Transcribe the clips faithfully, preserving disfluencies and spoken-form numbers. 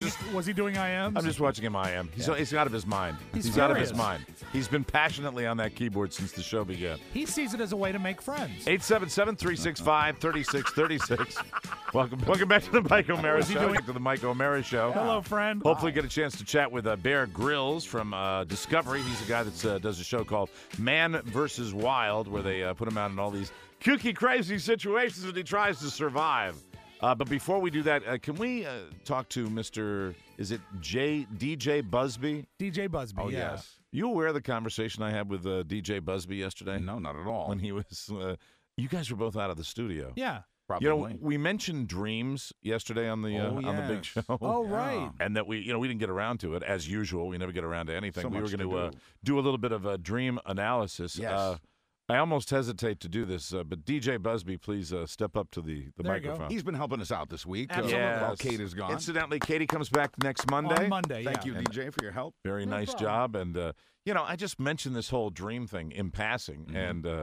he, was he doing I Ms? I'm just watching him I M. He's, yeah. he's out of his mind. He's, he's out of his mind. He's been passionately on that keyboard since the show began. He sees it as a way to make friends. eight seven seven, three six five, three six three six. Welcome welcome back to the Mike O'Mara Show. Doing? To the Mike O'Mara Show. Hello, friend. Hopefully get a chance to chat with uh, Bear Grylls from uh, Discovery. He's a guy that uh, does a show called Man versus Wild, where they uh, put him out in all these kooky, crazy situations and he tries to survive. Uh, but before we do that, uh, can we uh, talk to Mister Is it J D J Busby? D J Busby, oh, yeah. yes. You aware of the conversation I had with uh, D J Busby yesterday? No, not at all. When he was, uh, you guys were both out of the studio. Yeah. Probably. You know, we mentioned dreams yesterday on the uh, oh, on yes. the big show. Oh, right. And that we, you know, we didn't get around to it as usual. We never get around to anything. So we were much going to to uh, do. do a little bit of a dream analysis. Yes. Uh, I almost hesitate to do this, uh, but D J Busby, please uh, step up to the, the There you go. microphone. He's been helping us out this week. Uh, Absolutely. Yes. while Kate is gone. Incidentally, Katie comes back next Monday. On Monday, Thank yeah. you, D J, for your help. Very No nice problem. job. And, uh, you know, I just mentioned this whole dream thing in passing, Mhm. and uh,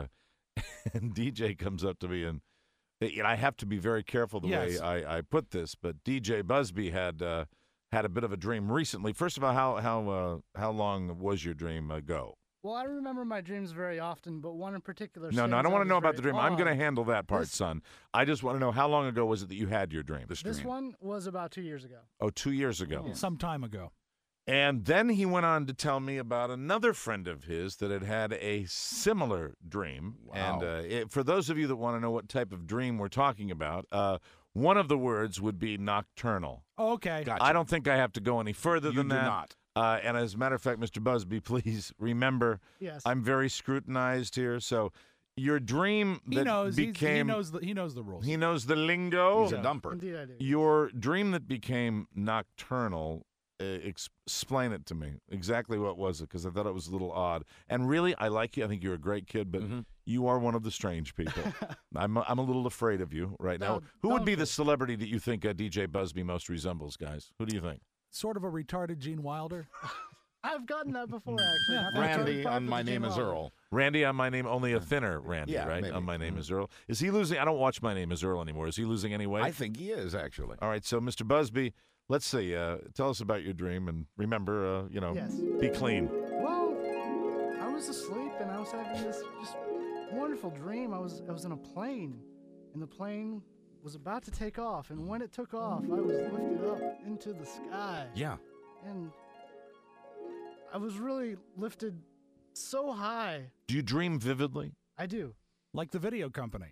and D J comes up to me, and, and I have to be very careful the Yes. way I, I put this, but D J Busby had uh, had a bit of a dream recently. First of all, how how uh, how long was your dream ago? Well, I remember my dreams very often, but one in particular. No, no, I stands don't out want to as know about very the dream. I'm odd. going to handle that part, This- son. I just want to know how long ago was it that you had your dream? This This dream. one was about two years ago. Oh, two years ago. Some time ago. And then he went on to tell me about another friend of his that had had a similar dream. Wow. And uh, it, for those of you that want to know what type of dream we're talking about, uh, one of the words would be nocturnal. Oh, okay. Gotcha. I don't think I have to go any further You than do that. not. Uh, and as a matter of fact, Mister Busby, please remember, Yes. I'm very scrutinized here. So your dream He that knows. he's- became he knows. The, he knows the rules. he knows the lingo. He's a Yeah. dumper. Indeed, I do. Your dream that became nocturnal, uh, ex- explain it to me. Exactly what was it? Because I thought it was a little odd. And really, I like you. I think you're a great kid, but Mhm. you are one of the strange people. I'm, a, I'm a little afraid of you right now. No, Who would don't be the be. celebrity that you think uh, D J Busby most resembles, guys? Who do you think? Sort of a retarded Gene Wilder. I've gotten that before, actually. Yeah, Not that Randy far, on but My Jim Name is Oliver. Earl. Randy on My Name, only a thinner Randy, Yeah, right? maybe. On My Name Mhm. is Earl. Is he losing? I don't watch My Name is Earl anymore. Is he losing any weight? I think he is, actually. All right, so Mister Busby, let's see. Uh, tell us about your dream, and remember, uh, you know, Yes. be clean. Well, I was asleep and I was having this just wonderful dream. I was I was in a plane, and the plane was about to take off. And when it took off, I was lifted up into the sky. Yeah. And I was really lifted so high. Do you dream vividly? I do. Like the video company.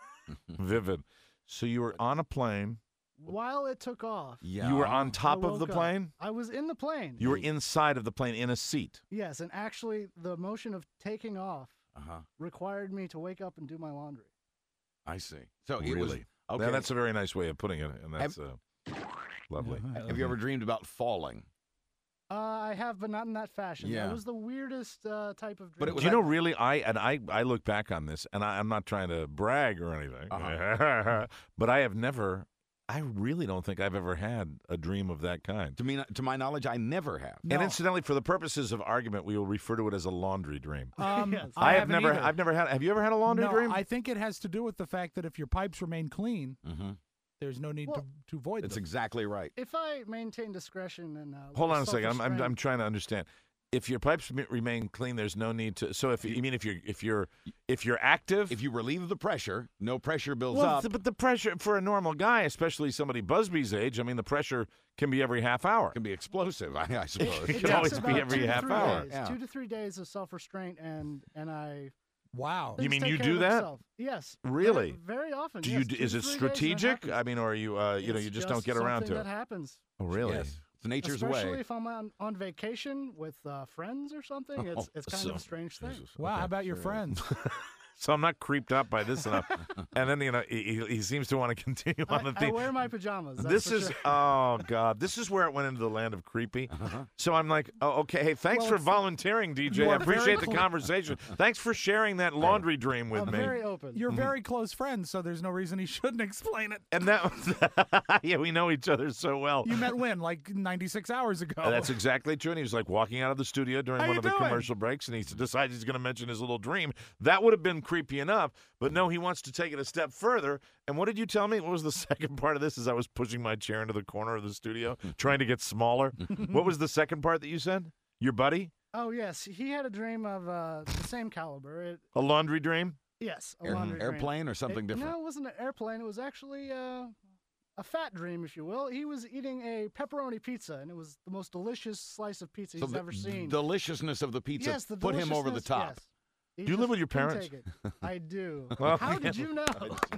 Vivid. So you were on a plane. While it took off, Yeah. You were on top I of the woke up. plane? I was in the plane. You were inside of the plane in a seat. Yes, and actually, the motion of taking off Uh-huh. required me to wake up and do my laundry. I see. So it was Really? okay. Now, that's a very nice way of putting it, and that's uh, lovely. Have you ever dreamed about falling? Uh, I have, but not in that fashion. Yeah. That was the weirdest uh, type of dream. But it was Do you that- know, really, I and I, I look back on this, and I, I'm not trying to brag or anything, Uh-huh. but I have never, I really don't think I've ever had a dream of that kind. To me, to my knowledge, I never have. And incidentally, for the purposes of argument, we will refer to it as a laundry dream. Um, Yes. I, have haven't never, either. I've never had. Have you ever had a laundry no, dream? I think it has to do with the fact that if your pipes remain clean, Mm-hmm. there's no need Well, to, to void That's them. exactly right. If I maintain discretion and uh, Hold on a second. I'm, I'm, self-restraint- I'm trying to understand. If your pipes m- remain clean, there's no need to. So, if you mean if you're if you're if you're active, If you relieve the pressure, no pressure builds well, up. th- but the pressure for a normal guy, especially somebody Busby's age, I mean, the pressure can be every half hour. It can be explosive, I, I suppose. It It can takes always be about every two to half three hour. Days, Yeah. Two to three days of self-restraint, and and I. Wow. You things mean take you care do of that? themselves. Yes. Really? Very, very often. Do yes. you? d- Two Is to it three days, that strategic? happens. I mean, or are you? Uh, you know, It's you just, don't get around to something it. That happens. Oh, really? Yes. It's nature's Especially way. if I'm on, on vacation with uh, friends or something. It's it's kind so- of a strange thing. Wow. Okay, How about your sure. friends? So I'm not creeped out by this enough. And then you know, he, he- he seems to want to continue on I, the I theme. wear my pajamas. That's This for is sure. oh god, this is where it went into the land of creepy. Uh-huh. So I'm like, oh, okay, hey, thanks Well, for it's- volunteering, D J. You I are very appreciate the cl- conversation. Thanks for sharing that laundry dream with I'm me. very open. You're very close friends, so there's no reason he shouldn't explain it. And that was, yeah, we know each other so well. You met when? Like ninety-six hours ago. Uh, That's exactly true. And he was like walking out of the studio during How one you of the doing? commercial breaks, and he decides he's going to mention his little dream. That would have been creepy enough, but no, he wants to take it a step further. And what did you tell me? What was the second part of this as I was pushing my chair into the corner of the studio, trying to get smaller? What was the second part that you said? Your buddy? Oh yes, he had a dream of uh, the same caliber. It, A laundry dream? yes, a Air- laundry dream. airplane or something It- different? No, it wasn't an airplane. It was actually uh, a fat dream, if you will. He was eating a pepperoni pizza, and it was the most delicious slice of pizza So he's the ever seen. deliciousness of the pizza yes, the put him over the deliciousness, top. Yes. He Do you live just with your couldn't parents? take it. I do. Well, How did you know?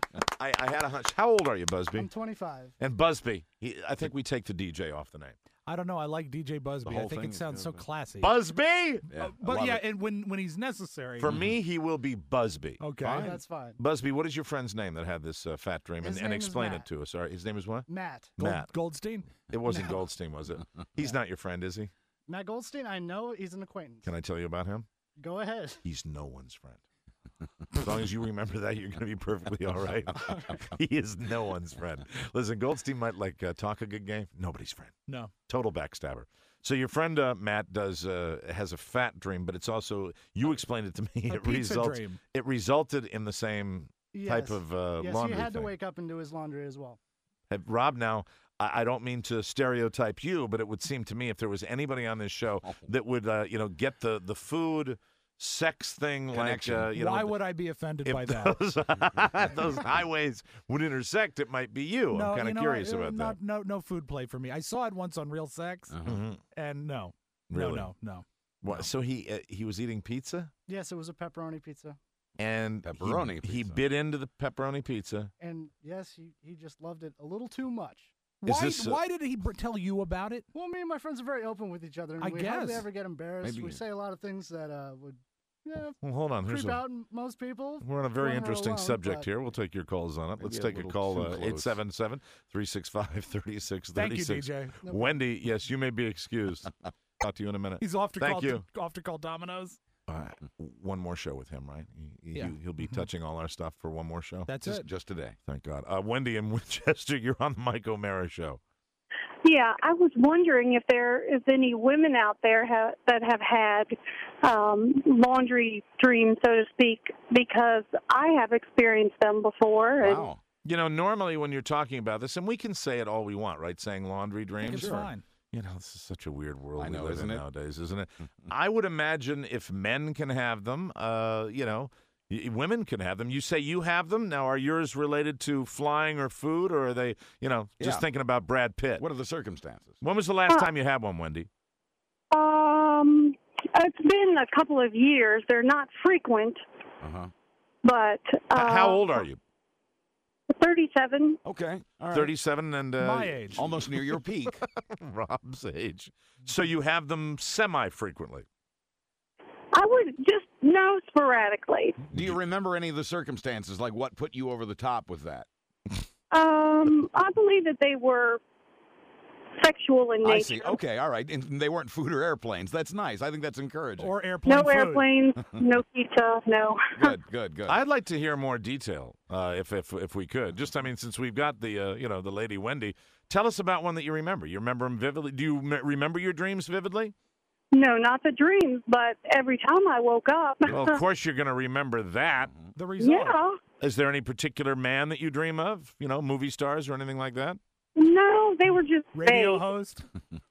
I, I had a hunch. How old are you, Busby? I'm twenty-five. And Busby, he, I think we take the D J off the name. I don't know. I like D J Busby. whole I think thing it is sounds so good. classy. Busby? Yeah, I but love yeah, it. and when when he's necessary. For me, he will be Busby. okay. Fine. That's fine. Busby, what is your friend's name that had this uh, fat dream? And, His and name is explain it Matt. to us. All right, his name is what? Matt. Gold- Matt. Goldstein. It wasn't Goldstein, was it? He's not your friend, is he? Matt Goldstein, I know he's an acquaintance. Can I tell you about him? Go ahead. He's no one's friend. As long as you remember that, you're going to be perfectly all right. He is no one's friend. Listen, Goldstein might like uh, talk a good game. Nobody's friend. No. Total backstabber. So your friend uh, Matt does uh, has a fat dream, but it's also you explained it to me. A it pizza results. dream. It resulted in the same type Yes. of uh, yes, laundry he had thing. to wake up and do his laundry as well. Have- Rob, now I, I don't mean to stereotype you, but it would seem to me if there was anybody on this show Oh. that would uh, you know get the the food sex thing Connection. like uh, you Why know. would I be offended if by that? those, those highways would intersect, it might be you. no, I'm kind you of know, curious uh, about not, that. No, no food play for me. I saw it once on Real Sex, Uh-huh. Mhm. and no, Really? no, no, no. What, so he uh, he was eating pizza Yes, it was a pepperoni pizza. and he- Pepperoni He, pizza. bit into the pepperoni pizza. And yes, he, he just loved it a little too much. Is Why? this, uh, why did he br- tell you about it? Well, me and my friends are very open with each other, and I we hardly guess. ever get embarrassed. Maybe- We say a lot of things that uh, would yeah, Well, hold on. Here's creep a, out in most people. we're on a very when we're interesting alone, subject but- here. We'll take your calls on it. Maybe Let's a take a little call. too Uh, close. eight seven seven, three six five, three six Thank three you, six. D J. No Wendy, yes, you may be excused. Talk to you in a minute. He's off to Thank call. you. Off to call Domino's. Uh, one more show with him, right? He, Yeah. he, will be touching all our stuff for one more show. That's Just, it. just today. Thank God. Uh, Wendy in Winchester, you're on the Mike O'Mara show. Yeah, I was wondering if there is any women out there ha- that have had um, laundry dreams, so to speak, because I have experienced them before. And Wow. You know, normally when you're talking about this, and we can say it all we want, right? Saying laundry I think dreams. it's fine. You know, this is such a weird world I we know, live isn't in it? nowadays, isn't it? I would imagine if men can have them, uh, you know, y- women can have them. You say you have them. Now, are yours related to flying or food, or are they, you know, just Yeah. thinking about Brad Pitt? What are the circumstances? When was the last time you had one, Wendy? um, it's been a couple of years. They're not frequent, Uh-huh. but uh, H- How old are you? thirty-seven. Okay. All right. thirty-seven and uh, My age. Almost near your peak. Rob's age. So you have them semi-frequently. I would just no sporadically. Do you remember any of the circumstances? Like what put you over the top with that? Um, I believe that they were sexual in nature. I see. Okay. All right. And they weren't food or airplanes. That's nice. I think that's encouraging. Or airplane No food. airplanes, no pizza, no. good, good, good. I'd like to hear more detail, uh, if if if we could. Just, I mean, since we've got the uh, you know the lady Wendy, tell us about one that you remember. You remember them vividly? Do you me- remember your dreams vividly? No, not the dreams, but every time I woke up. Well, of course you're going to remember that. The result. yeah. Is there any particular man that you dream of? You know, movie stars or anything like that? No, they were just Radio vague. host.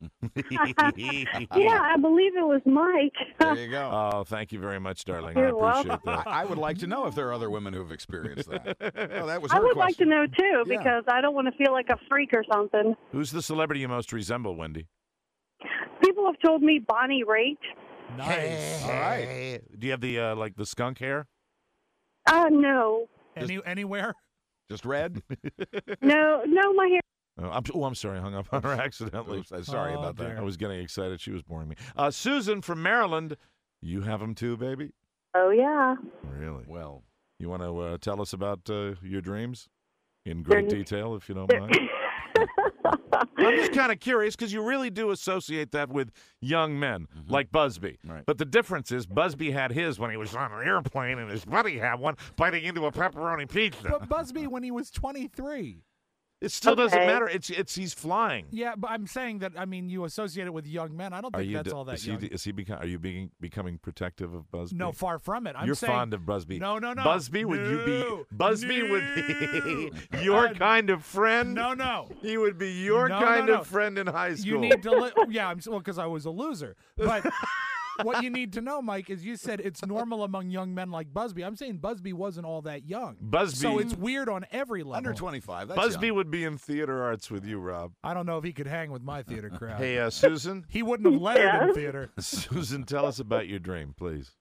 Yeah, I believe it was Mike. there you go. Oh, thank you very much, darling. I You're appreciate welcome. that. I, I would like to know if there are other women who've experienced that. Well, that was I her would like to question. know too, Yeah. because I don't want to feel like a freak or something. Who's the celebrity you most resemble, Wendy? People have told me Bonnie Raitt. Nice. All right. Do you have the uh, like the skunk hair? Uh, no, Any anywhere? Just red? no, no, my hair. Oh, I'm, oh, I'm sorry. I hung up on her accidentally. Oops, I'm sorry Oh, about that. dear. I was getting excited. She was boring me. Uh, Susan from Maryland. You have them too, baby? Oh yeah. Really? Well, You want to uh, tell us about uh, your dreams in great They're- detail, if you don't mind? I'm just kind of curious because you really do associate that with young men, like Busby. Right. But the difference is Busby had his when he was on an airplane, and his buddy had one biting into a pepperoni pizza. But Busby when he was twenty-three. It still doesn't Okay. matter. It's it's he's flying. Yeah, but I'm saying that, I mean, you associate it with young men. I don't Are think you? that's d- all that is he? young. Is he become? Are you being becoming protective of Busby? No, far from it. I'm You're saying, fond of Busby. No, no, no. Busby, would you be? No, Busby no. would be your Uh, kind of friend. No, no. He would be your No, no, kind no. of friend in high school. You need to, li- yeah, I'm, well, because I was a loser. But what you need to know, Mike, is you said it's normal among young men like Busby. I'm saying Busby wasn't all that young. Busby. So it's weird on every level. Under twenty-five. That's Busby young. would be in theater arts with you, Rob. I don't know if he could hang with my theater crowd. Hey, uh, Susan. He wouldn't have lettered in Yes? theater. Susan, tell us about your dream, please.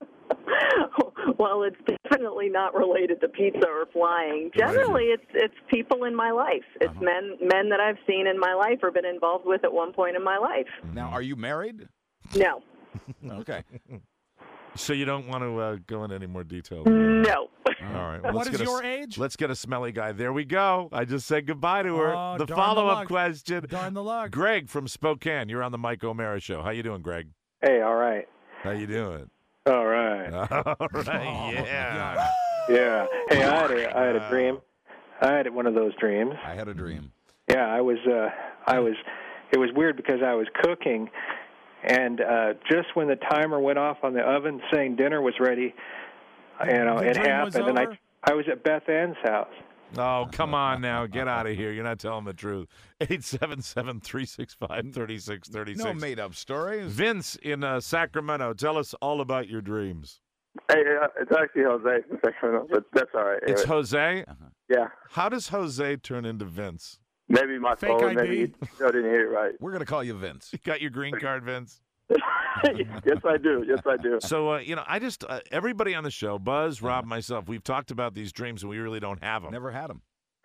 Well, it's definitely not related to pizza or flying. Generally, it's it's people in my life. It's Uh-huh. men men that I've seen in my life or been involved with at one point in my life. Now, are you married? No, Okay. So you don't want to uh, go into any more detail? no. All right. Well, What let's is get a your s- age? Let's get a smelly guy. There we go. I just said goodbye to her. Oh, the darn the follow-up luck. question. Darn the luck. Greg from Spokane. You're on the Mike O'Mara show. How you doing, Greg? Hey, all right. How you doing? All right. All right. Oh, Yeah. Yeah. Hey, I had a I had a dream. I had one of those dreams. I had a dream. Yeah, I was uh I was it was weird because I was cooking and uh just when the timer went off on the oven saying dinner was ready, you know, The it dream was happened and over? I I was at Beth Ann's house. Oh, come on now. Get out of here. You're not telling the truth. eight seven seven, three six five, three six three six. No made-up stories. Vince in uh, Sacramento. Tell us all about your dreams. Hey, uh, it's actually Jose from Sacramento, but that's all right. It's Anyway, Jose. yeah, How does Jose turn into Vince? maybe my Fake phone, I D. maybe you still didn't hear it right. We're going to call you Vince. You got your green card, Vince? Yes, I do. Yes, I do. So, uh, you know, I just, uh, everybody on the show, Buzz, Rob, myself, we've talked about these dreams and we really don't have them. Never had them.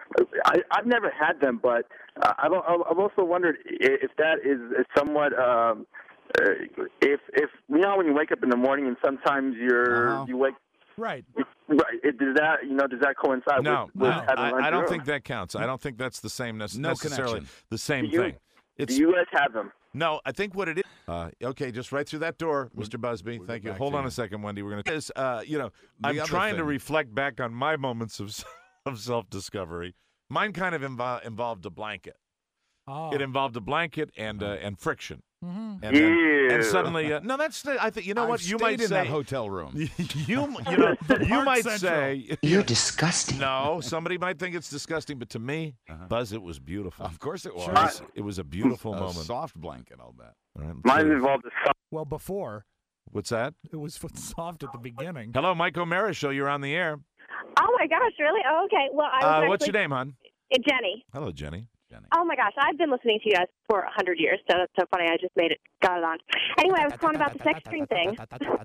I, I've never had them, but uh, I've, I've also wondered i- if that is is somewhat, um, uh, if if you know when you wake up in the morning and sometimes you're Uh-huh. you wake Right. right, it, does that you know does that coincide No, with, with no, having I, lunch I don't early? think that counts. I don't think that's the same, nec- No necessarily connection. the same Do you- thing. It's Do you guys have them? No, I think what it is. Uh, okay, just right through that door, Mister Busby. we'll Thank get you. back Hold to on you. a second, Wendy. We're going to. This, uh, you know, The I'm other trying to thing. reflect back on my moments of of self discovery. Mine kind of invo- involved a blanket. Oh. It involved a blanket and uh, and friction. Mhm. And, then, Ew. and suddenly, uh, no, that's the, I think you know I've what you stayed might in say. that hotel room. you you know you Park might Central. say You're disgusting. no. Somebody might think it's disgusting, but to me, Uh-huh. Buzz, it was beautiful. Of course it was. It was, it was a beautiful A moment. soft blanket, I'll bet. All right, let's Mine hear it. involved a Well, before, What's that? it was f- soft at the beginning. Hello, Mike O'Mara show. You're on the air. Oh my gosh, really? Oh, okay. Well, I was Uh, actually, what's your name, hon? Uh, Jenny. Hello, Jenny. Jenny. Oh my gosh, I've been listening to you guys for a hundred years, so that's so funny. I just made it, got it on. Anyway, I was calling about the sex dream thing.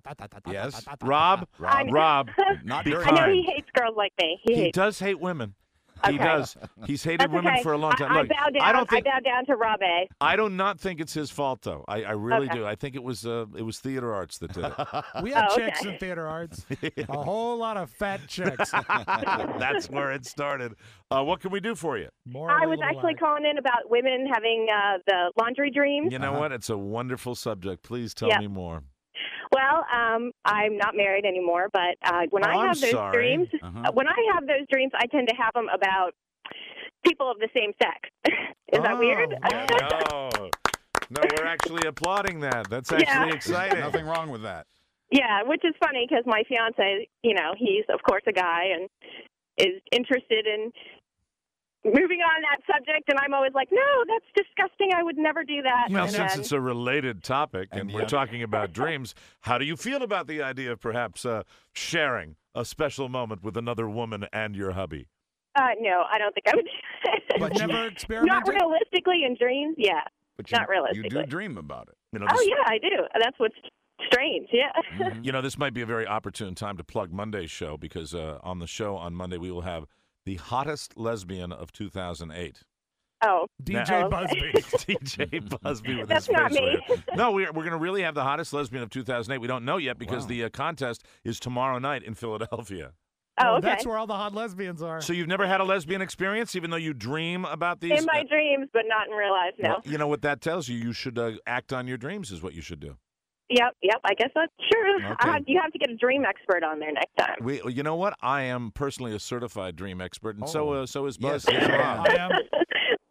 Yes. Rob. I- Rob. Not Be during I know kind. he hates girls like me. He, He hates. does hate women. He Okay. does. He's hated That's women okay. for a long time. I, Look, I bow down. I don't think I bow down to Rob A. I do not think it's his fault though. I, I really Okay. do. I think it was uh, it was theater arts that did it. We had Oh, chicks okay. in theater arts. A whole lot of fat chicks. That's where it started. Uh, what can we do for you? More I of a was little actually lag. calling in about women having uh, the laundry dreams. You know what? It's a wonderful subject. Please tell Yeah. me more. Well, um, I'm not married anymore, but uh, when Oh, I I'm have those sorry. dreams, Uh-huh. uh, when I have those dreams, I tend to have them about people of the same sex. Is that Oh, weird? wow. No, no, we're actually applauding that. That's actually Yeah. exciting. Nothing wrong with that. Yeah, which is funny because my fiance, you know, he's of course a guy and is interested in moving on that subject, and I'm always like, no, that's disgusting. I would never do that. Well, and since then, it's a related topic and, And we're yeah. talking about dreams, how do you feel about the idea of perhaps uh, sharing a special moment with another woman and your hubby? uh, no, I don't think I would. But never Not experimented? realistically in dreams, yeah. But you, Not realistically. You do dream about it. You know, Oh this, yeah, I do. That's what's strange. Yeah. Mhm. you know, this might be a very opportune time to plug Monday's show because uh, on the show on Monday we will have the hottest lesbian of two thousand eight. Oh. D J Oh, okay. Busby. D J Busby with That's his not face me. layer. No, we're, we're going to really have the hottest lesbian of two thousand eight. We don't know yet because Wow. the uh, contest is tomorrow night in Philadelphia. Oh, okay. That's where all the hot lesbians are. So you've never had a lesbian experience, even though you dream about these? In my dreams, but not in real life. No. Well, you know what that tells you? You should uh, act on your dreams is what you should do. Yep. Yep. I guess that's true. Okay. I have, you have to get a dream expert on there next time. We, you know what? I am personally a certified dream expert, and so Oh. uh, so is Yes, Buzz. yes, and I Rob. I am.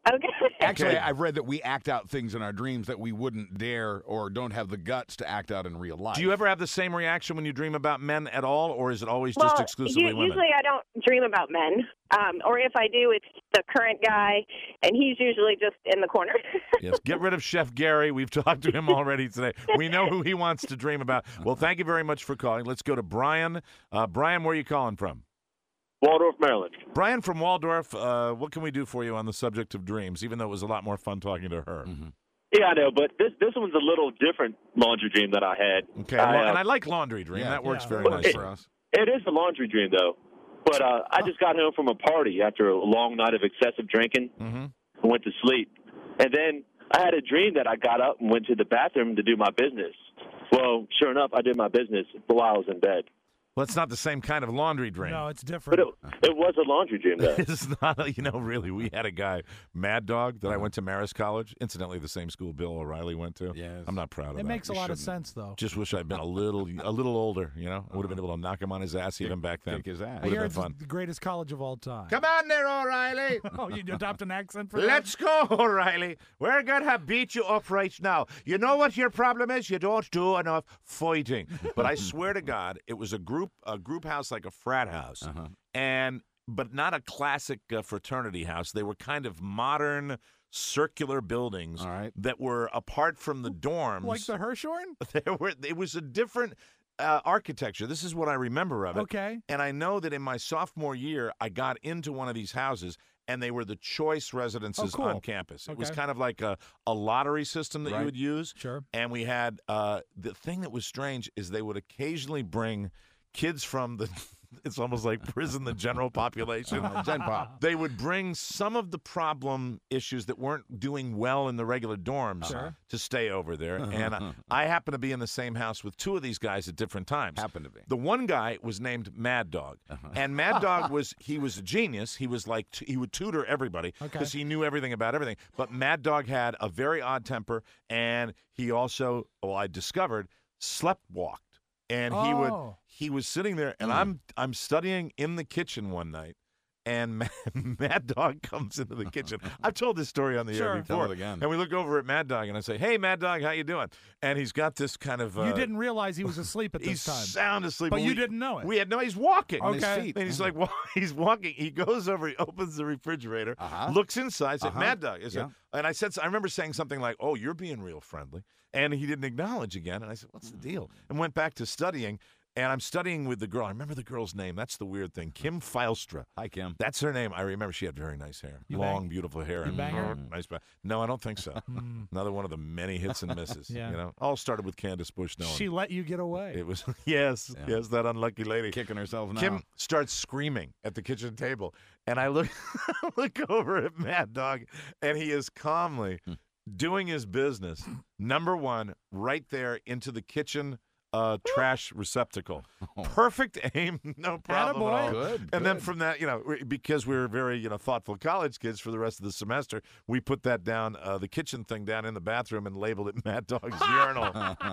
Okay. Actually, I've read that we act out things in our dreams that we wouldn't dare or don't have the guts to act out in real life. Do you ever have the same reaction when you dream about men at all, or is it always well, just exclusively u- women? Usually I don't dream about men. Um, or if I do, it's the current guy, and he's usually just in the corner. Yes, get rid of Chef Gary. We've talked to him already today. We know who he wants to dream about. Well, thank you very much for calling. Let's go to Brian. Uh, Brian, where are you calling from? Waldorf, Maryland. Brian from Waldorf, uh, what can we do for you on the subject of dreams, even though it was a lot more fun talking to her? Mm-hmm. Yeah, I know, but this this one's a little different laundry dream that I had. Okay, I, uh, and I like laundry dream. Yeah, that works yeah. very Well, nice it- for us. It is a laundry dream, though. But uh, I just got home from a party after a long night of excessive drinking. Mm-hmm. I went to sleep. And then I had a dream that I got up and went to the bathroom to do my business. Well, sure enough, I did my business while I was in bed. Well, it's not the same kind of laundry dream. No, it's But different. it, it was a laundry dream, though. It's not, a, you know, really. We had a guy, Mad Dog, that I went to Marist College, incidentally, the same school Bill O'Reilly went to. Yes. I'm not proud of It that. makes a We lot of shouldn't. sense, though. Just wish I'd been a little, a little older. You know, I would have been able to knock him on his ass even back then. Kick his ass. I Would hear have it's been fun. the greatest college of all time. Come on there, O'Reilly. Oh, you adopt an accent for that? Let's go, O'Reilly. We're going to beat you up right now. You know what your problem is? You don't do enough fighting. But I swear to God, it was a group, a group house like a frat house, Uh-huh. and but not a classic uh, fraternity house. They were kind of modern, circular buildings All right. that were apart from the dorms. Like the Hirshhorn? There were. It was a different uh, architecture. This is what I remember of it. Okay. And I know that in my sophomore year, I got into one of these houses, and they were the choice residences Oh, cool. on campus. It was Okay. kind of like a, a lottery system that Right. you would use. Sure. And we had uh, the thing that was strange is they would occasionally bring kids from the. It's almost like prison, the general population. Uh, Gen Pop. They would bring some of the problem issues that weren't doing well in the regular dorms Sure. to stay over there. And I, I happened to be in the same house with two of these guys at different times. Happened to be. The one guy was named Mad Dog, and Mad Dog was he was a genius. He was like t- he would tutor everybody Okay. because he knew everything about everything. But Mad Dog had a very odd temper, and he also, well, I discovered, sleptwalked. And he would Oh. he was sitting there, and I'm I'm studying in the kitchen one night, and Mad, Mad Dog comes into the kitchen. I've told this story on the Sure. air Tell before. it again. And we look over at Mad Dog, and I say, "Hey, Mad Dog, how you doing?" And he's got this kind of uh, You didn't realize he was asleep at he's this time. sound asleep, But you we- didn't know it. We had no. He's walking on his Okay. feet, and he's like, wa- he's walking. He goes over, he opens the refrigerator, Uh-huh. looks inside, said, Uh-huh. "Mad Dog," is it? Yeah. And I said, I remember saying something like, "Oh, you're being real friendly," and he didn't acknowledge again. And I said, "What's the deal?" And went back to studying. And I'm studying with the girl. I remember the girl's name. That's the weird thing. Kim Filestra. Hi, Kim. That's her name. I remember she had very nice hair. You Long, bang- beautiful hair. you and bang her? nice back. No, I don't think so. Another one of the many hits and misses. Yeah. You know, all started with Candace Bush knowing. She let you get away. It was, yes, Yeah. yes, that unlucky lady. Kicking herself now. Kim starts screaming at the kitchen table, and I look look over at Mad Dog, and he is calmly doing his business. Number one, right there into the kitchen uh, trash receptacle. Perfect aim, no problem at all. Good, And then good. from that, you know, we- because we were very, you know, thoughtful college kids for the rest of the semester, we put that down, uh, the kitchen thing down in the bathroom and labeled it Mad Dog's urinal.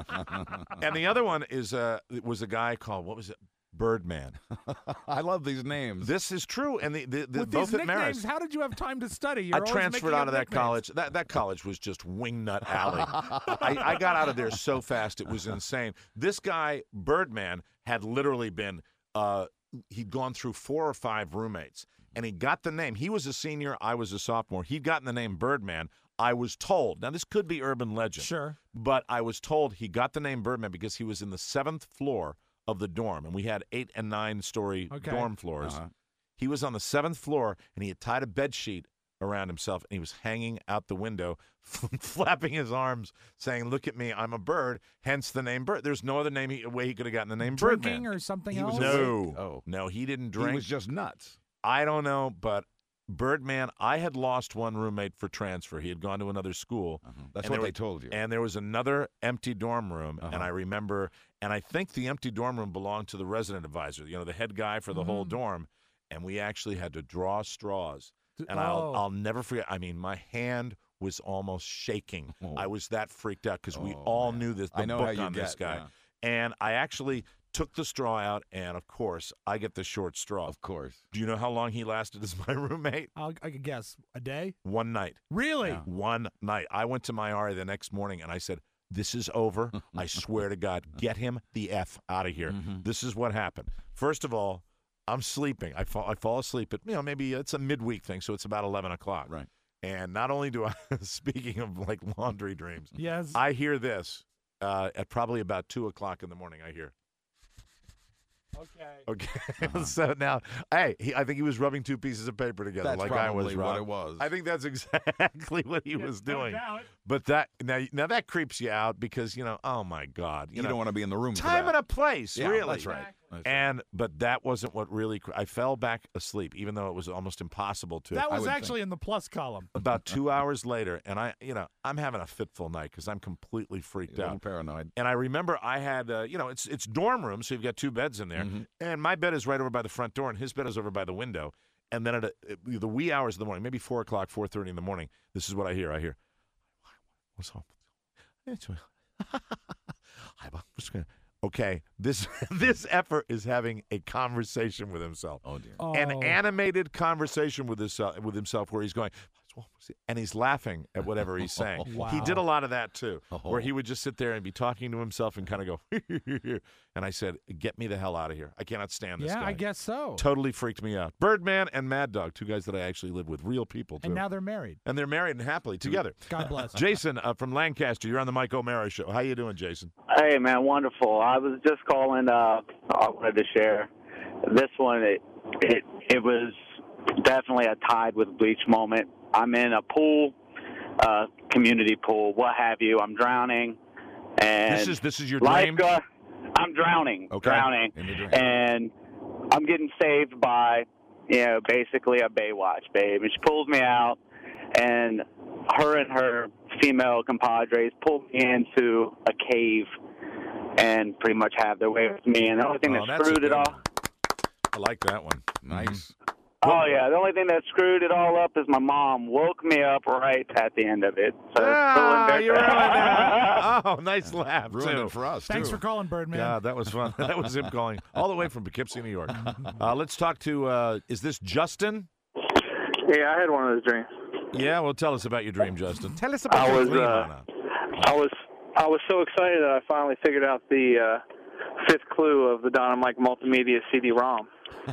And the other one is uh, it was a guy called, what was it? Birdman. I love these names. This is true. And the, the, the With both these at nicknames, Marist. how did you have time to study? You're I always transferred making out of up that nicknames. college. That that college was just wingnut alley. I, I got out of there so fast it was insane. This guy Birdman had literally been uh, he'd gone through four or five roommates, and he got the name. He was a senior. I was a sophomore. He'd gotten the name Birdman. I was told. Now this could be urban legend. Sure. But I was told he got the name Birdman because he was in the seventh floor of the dorm, and we had eight and nine story Okay. dorm floors. Uh-huh. He was on the seventh floor, and he had tied a bed sheet around himself, and he was hanging out the window, flapping his arms, saying, "Look at me, I'm a bird." Hence the name Bird. There's no other name he, way he could have gotten the name Drinking Birdman. or something He was else? No, Oh. no, he didn't He drink. was just nuts. I don't know, but Birdman. I had lost one roommate for transfer. He had gone to another school. That's And what there they were- told you. And there was another empty dorm room, and Uh-huh. I remember, and I think the empty dorm room belonged to the resident advisor, you know, the head guy for the whole Mhm. dorm, and we actually had to draw straws. D- And I'll oh. I'll never forget. I mean, my hand was almost shaking. Oh. I was that freaked out because we Oh, all man. knew this. The I know book how you on this get, guy, yeah. and I actually took the straw out, and of course, I get the short straw. Of course. Do you know how long he lasted as my roommate? I'll, I could guess a day. One night. Really? Yeah. One night. I went to my R A the next morning, and I said, this is over. I swear to God, get him the F out of here. Mm-hmm. This is what happened. First of all, I'm sleeping. I fall, I fall asleep at, you know, maybe it's a midweek thing, so it's about eleven o'clock. Right. And not only do I, speaking of like laundry dreams, Yes. I hear this uh, at probably about two o'clock in the morning. I hear. Okay. Okay. Uh-huh. So now, hey, he, I think he was rubbing two pieces of paper together, That's like I was. probably what Rob. it was. I think that's exactly what he was doing. But that now, now that creeps you out because you know, oh my God, you, You know, don't want to be in the room for time that. and a place, Yeah, really. that's right. That's right. And but that wasn't what really. cr- I fell back asleep, even though it was almost impossible to. That I was would actually in the plus column. About two hours later, and I, you know, I'm having a fitful night because I'm completely freaked You're a out. little paranoid. And I remember I had, uh, you know, it's it's dorm room, so you've got two beds in there, Mm-hmm. and my bed is right over by the front door, and his bed is over by the window. And then at a, the wee hours of the morning, maybe four o'clock, four thirty in the morning, this is what I hear. I hear, what's up? I'm just gonna. Okay, this this effort is having a conversation with himself. Oh dear. Oh. An animated conversation with his, uh, with himself where he's going, and he's laughing at whatever he's saying. Wow. He did a lot of that too, Oh. where he would just sit there and be talking to himself and kind of go, and I said, get me the hell out of here. I cannot stand this Yeah, guy. I guess so. Totally freaked me out. Birdman and Mad Dog, two guys that I actually live with, real people too. And now they're married. And they're married and happily together. God bless. Jason uh, from Lancaster, you're on the Mike O'Mara Show. How you doing, Jason? Hey, man, wonderful. I was just calling. Uh, I wanted to share this one. It, it it was definitely a Tide with Bleach moment. I'm in a pool, uh, community pool, what have you. I'm drowning, and This is this is your dream. lifeguard. I'm drowning, Okay. drowning, In the dream. and I'm getting saved by, you know, basically a Baywatch babe, and she pulls me out, and her and her female compadres pull me into a cave and pretty much have their way with me. And the only thing Oh, that that's a screwed it good all, one. I like that one. Nice. oh yeah, the only thing that screwed it all up is my mom woke me up right at the end of it. So it's still Ah, embar- you ruined that. Oh, nice laugh, Ruined too. it for us, Thanks too. for calling, Birdman. Yeah, that was fun. That was him calling all the way from Poughkeepsie, New York. Uh, let's talk to, uh, is this Justin? Yeah, I had one of those dreams. Yeah, well, tell us about your dream, Justin. Tell us about I your was, dream. uh, Anna. I was I was so excited that I finally figured out the uh, fifth clue of the Don and Mike Multimedia C D-ROM.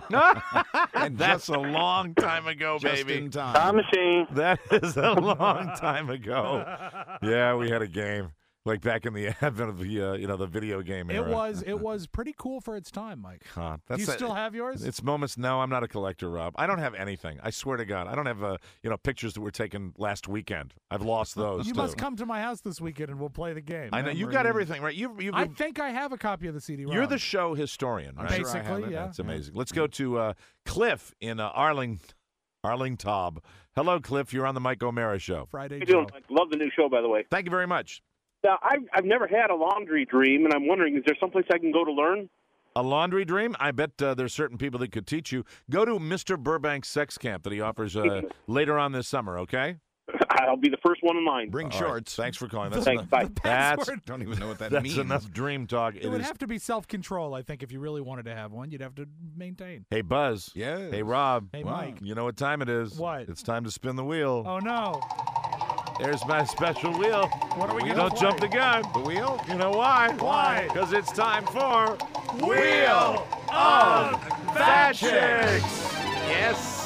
And That's just, a long time ago, just baby. in time. Time machine. That is a long time ago. Yeah, we had a game. Like back in the advent of the, uh, you know, the video game era. It was it was pretty cool for its time, Mike. God, Do you that's a- still have yours? It's moments. No, I'm not a collector, Rob. I don't have anything. I swear to God, I don't have uh, you know pictures that were taken last weekend. I've lost those. You too. must come to my house this weekend and we'll play the game. I know you got everything right. You you. I think I have a copy of the C D-ROM. You're the show historian, I'm right? sure I have Basically, it. yeah. That's amazing. Let's go to uh, Cliff in uh, Arling, Arlington. Hello, Cliff. You're on the Mike O'Mara Show. Friday. How you doing, Joe. Mike? Love the new show, by the way. Thank you very much. Now, I've, I've never had a laundry dream, and I'm wondering, is there someplace I can go to learn? A laundry dream? I bet uh, there's certain people that could teach you. Go to Mister Burbank's sex camp that he offers uh, later on this summer, okay? I'll be the first one in line. Bring All right. shorts. Thanks for calling. That's Thanks, enough, bye. That's, Password. Don't even know what that that's means. enough dream talk. It It would is. have to be self-control, I think, if you really wanted to have one. You'd have to maintain. Hey, Buzz. Yes. Hey, Rob. Hey, Wow. Mike. You know what time it is? What? It's time to spin the wheel. Oh, no. There's my special wheel. What are we going to Don't jump the gun. The wheel? You know why? Why? Because it's time for Wheel of Fat Chicks. Yes,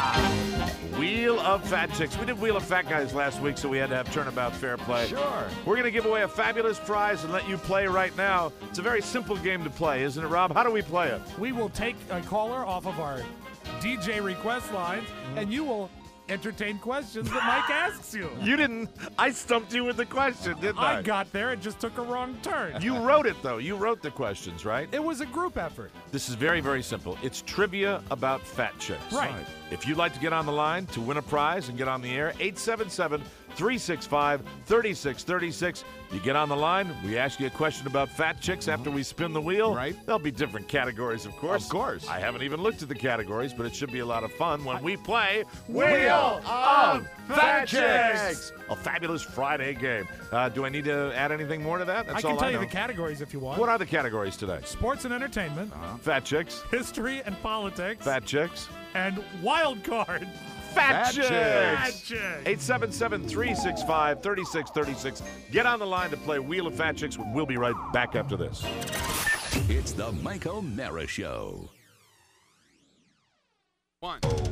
sir. Wheel of Fat Chicks. We did Wheel of Fat Guys last week, so we had to have turnabout fair play. Sure. We're going to give away a fabulous prize and let you play right now. It's a very simple game to play, isn't it, Rob? How do we play it? We will take a caller off of our D J request lines, and you will entertain questions that Mike asks you. You didn't. I stumped you with the question, didn't I? I got there. It just took a wrong turn. You wrote it, though. You wrote the questions, right? It was a group effort. This is very, very simple. It's trivia about fat chicks. Right. If you'd like to get on the line to win a prize and get on the air, eight seven seven, three six five, three six three six. You get on the line, we ask you a question about fat chicks after we spin the wheel. Right. There'll be different categories, of course. Of course. I haven't even looked at the categories, but it should be a lot of fun when we play Wheel of Fat Fat Chicks. Chicks. A fabulous Friday game. Uh, do I need to add anything more to that? That's I can all tell I you know. the categories if you want. What are the categories today? Sports and entertainment, Uh-huh. Fat Chicks. history and politics, Fat Chicks. and wild card. Fat, Fat Chicks. Fat Chicks. eight seven seven, three six five, three six three six. Get on the line to play Wheel of Fat Chicks. We'll be right back after this. It's the Mike O'Mara Show. One.